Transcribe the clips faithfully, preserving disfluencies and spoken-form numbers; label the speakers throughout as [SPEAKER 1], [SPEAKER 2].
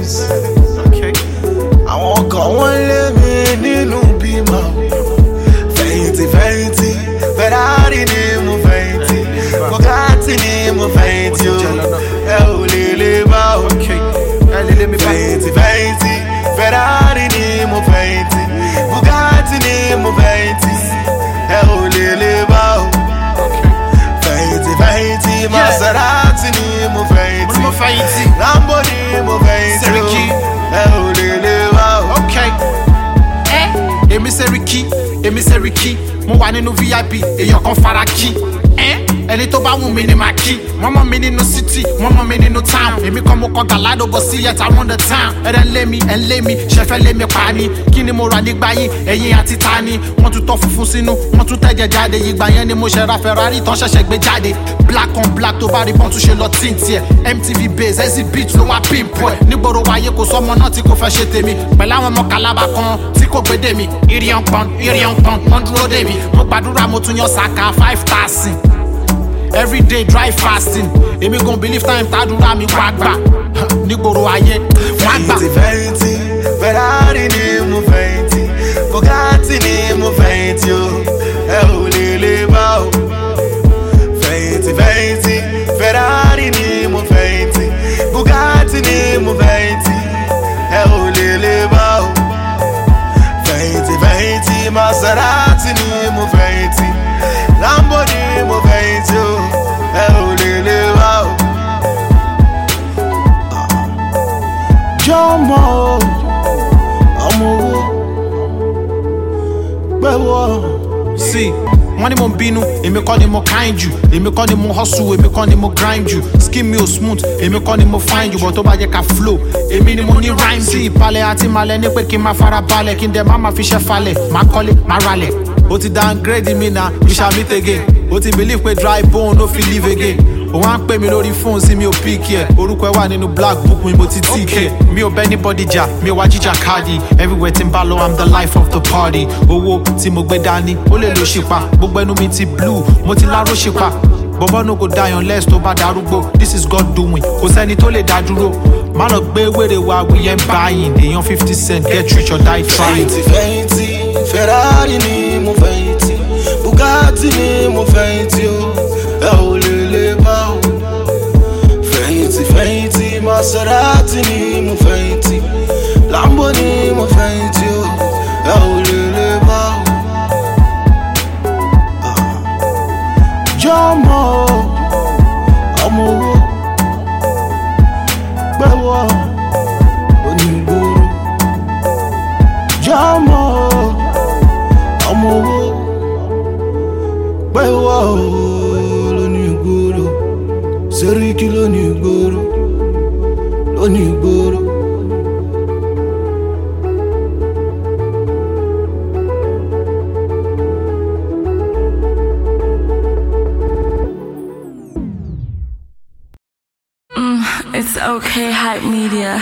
[SPEAKER 1] Benz. Okay. Àwọn kan wọ́n lé mi nínú bímọ. Fẹ̀yìntì fẹ̀yìntì, Ferrari ni mo fẹ̀yìntì, Bugatti ni mo fẹ̀yìntì o. Ẹ ò lè lè bá o. Fẹ̀yìntì fẹ̀yìntì, Ferrari ni mo fẹ̀yìntì, Bugatti ni mo fẹ̀yìntì. Ẹ ò lè lè bá o. Fẹ̀yìntì fẹ̀yìntì, Maserati ni mo fẹ̀yìntì, Lambo ni mo fẹ̀yìntì o. Ẹ ò lè lè bá o.
[SPEAKER 2] Okay. Eh? Èmi Seriki, èmi Seriki, mo wà nínú V I P, èèyàn kan fara kí. Eh? Ẹni tó bá wù mí ni màá kí. Wọ́n mọ̀ mí nínú city, wọ́n mọ̀ mí nínú town. Èmi kan mo kọ Galado bọ̀ sí yet I run the town. Ẹ̀rẹ̀ ń lé mi, ẹ̀ ń lé mi, ṣẹ̀fẹ̀ lé mi pa ni. Kí ni mo rà nígbà yín, ẹ̀yin àti ta ni? Wọ́n tún tọ́ funfun sínú, wọ́n tún tẹ̀jẹ̀ jáde. Ìgbà yẹn ni mo ṣe ra Ferrari tán ṣẹ̀ṣẹ̀ gbé jáde. Black on black tó bá rí bọ́n tún ṣe lọ tí ń tiẹ̀. M T V base, exhibit ló wá pimp ẹ̀. Nígboro wáyé kò sọ́mọ náà tí kò fẹ́ ṣe tèmi. Pẹ̀lú àwọn ọmọ Kalaba kan tí kò gbé dé mi. Ìrì ọ̀pọ̀n, ìrì ọ̀pọ̀n, wọ́n dúró dé mi. Mo gbàdúrà mo tún yan Saka five thousand. Every day dry fasting. Èmi gon believe time tàdúrà mi wá gbà. Nígboro ayé wá gbà.
[SPEAKER 1] Fẹ̀yìntì fẹ̀yìntì, Ferrari ni mo fẹ̀yìntì, Bugatti ni mo fẹ̀yìntì o. Ẹ ò lè lè bá o. Fẹ̀yìntì fẹ̀yìntì, Ferrari ni mo fẹ̀yìntì, Bugatti ni mo fẹ̀yìntì. Ẹ ò lè lè bá o. Fẹ̀yìntì fẹ̀yìntì, Maserati ni mo fẹ̀yìntì, Lambo ni mo fẹ̀yìntì o. Ẹ ò lè lè bá o. Jọmọ o, ọmọ owó, gbẹ̀wọ̀.
[SPEAKER 2] See, wọ́n ní mo bínú, èmi kọ́ ni mo kind you. Èmi kọ́ ni mo hustle, èmi kọ́ ni mo grind you. Skin mi ò smooth, èmi kọ́ ni mo find you. But tó bá jẹ́ ká flow, èmi ni mo ní rhyme. Sí ìpalẹ̀ àti malẹ̀ ní pé kí n máa fara balẹ̀. Kí n dẹ̀ má máa fi ṣẹ́ falẹ̀, máa kọ́lé, máa ralẹ̀. O ti downgrade mi na, we shall meet again. O ti believe pé dry bone no fit live again. O wá ń pè mí lórí fóònù sí mi ò pick ẹ̀. Orúkọ ẹ wà nínú black book mi mo ti tí kẹ̀. Mi ò bẹ́ anybody jà, mi ò wá jíjà káàdì. Everywhere tí n bá lọ, I'm the life of the party. Owó tí mo gbé dání, ó lè lo ṣìpa. Gbogbo ẹnu mi ti blue, mo ti láró ṣìpa. Bọ̀bọ̀ no go die unless tó bá darúgbó. This is God doing, kò sẹ́ni tó lè dá dúró. Má lọ gbé wèrè wa, we ain't buying. Èèyàn fifty cent, get rich or die trying.
[SPEAKER 1] Fẹ̀yìntì fẹ̀yìntì, Ferrari ni mo fẹ̀yìntì, Bugatti ni mo fẹ̀yìntì o. Ẹ ò lè lè bá o. Fẹ̀yìntì fẹ̀yìntì, Maserati ni mo fẹ̀yìntì, Lambo ni mo fẹ̀yìntì o. Ẹ ò lè lè bá o. Jọmọ o, ọmọ owó, gbẹ̀wọ̀ onígboro. Jọmọ o, ọmọ owó, gbẹ̀wọ̀ lónígboro. Seriki lónígboro, lónígboro.
[SPEAKER 3] It's okay, Hype Media.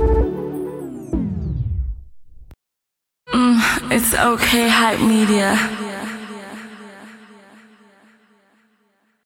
[SPEAKER 3] Mm, it's okay, Hype Media.